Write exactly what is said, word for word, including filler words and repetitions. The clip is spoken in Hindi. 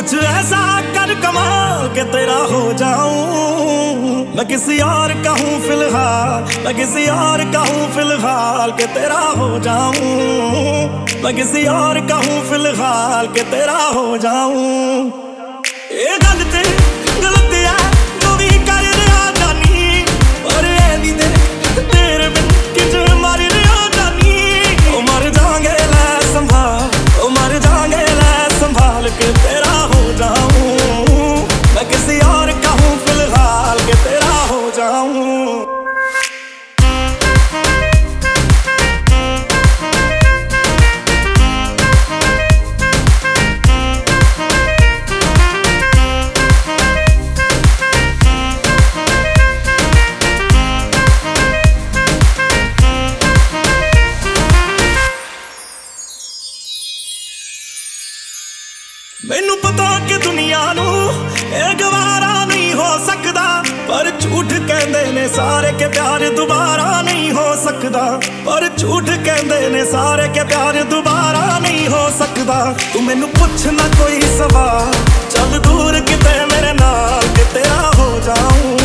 कुछ ऐसा कर कमाल के तेरा हो जाऊं। मैं किसी और का हूँ फिलहाल, मैं किसी और का हूँ फिलहाल के तेरा हो जाऊं। मैं किसी और का हूँ फिलहाल के तेरा हो जाऊं। ये गलती गलती है जो भी कर रहा जानी, और ये भी दे तेरे बिन किच मर रहा जानी। ओ मर जाएंगे ले संभाल, ओ मर जाएंगे ले संभाल के तेरा हो जाऊं। मैं किसी और का हूँ फिलहाल के तेरा हो जाऊं। मैनू पता कि दुनिया नू ये गवारा नहीं हो सकदा, पर झूठ कहंदे ने सारे के प्यार दोबारा नहीं हो सकदा। पर झूठ कहंदे ने सारे के प्यार दोबारा नहीं हो सकदा। तू मैनू पुछ ना कोई सवाल, चल दूर किते मेरे नाल के तेरा हो जाऊं।